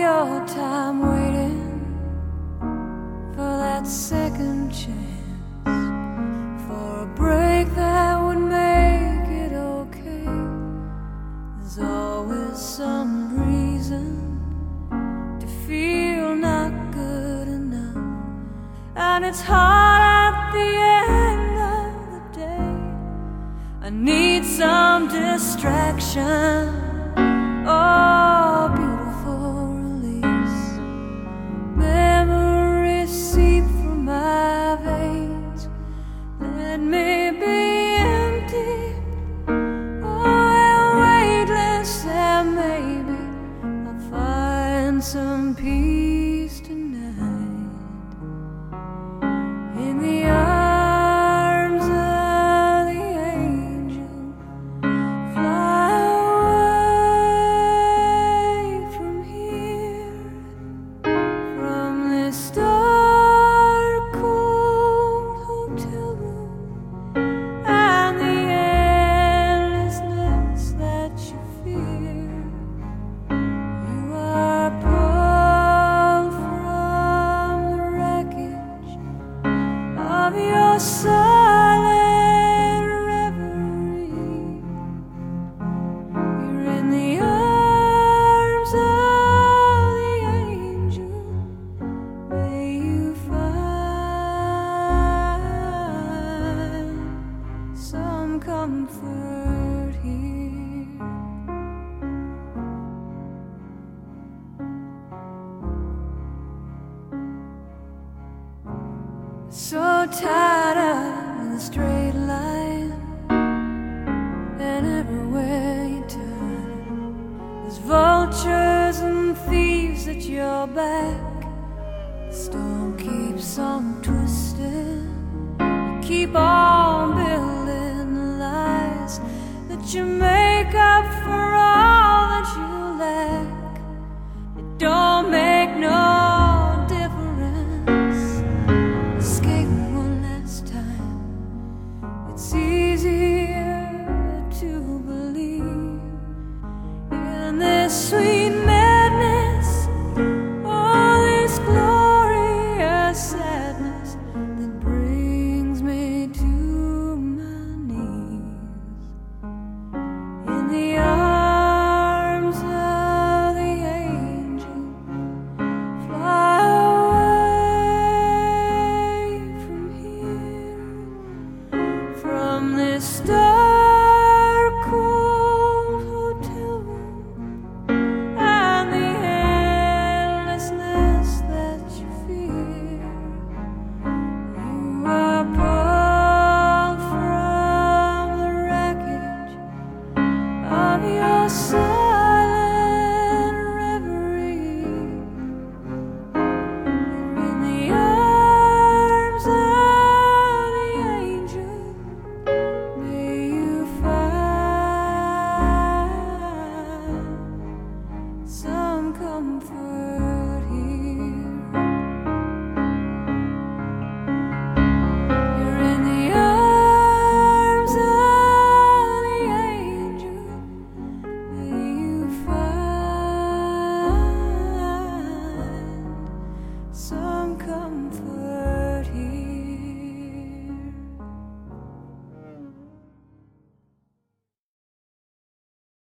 your time waiting for that second chance, for a break that would make it okay. There's always some reason to feel not good enough, and it's hard at the end of the day. I need some distraction. Oh, beautiful release. Memories seep through my veins. Let me be empty, oh, weightless, and maybe I'll find some peace tonight in the arms of the angel. Fly away from here, from this dark, cold hotel room and the endlessness that you fear. You are pulled from the wreckage of your silent reverie. You're in the arms of the angel. May you find some comfort here. So tied up with a straight line, and everywhere you turn, there's vultures and thieves at your back. The storm keeps on twisting. You keep on building the lies that you make up for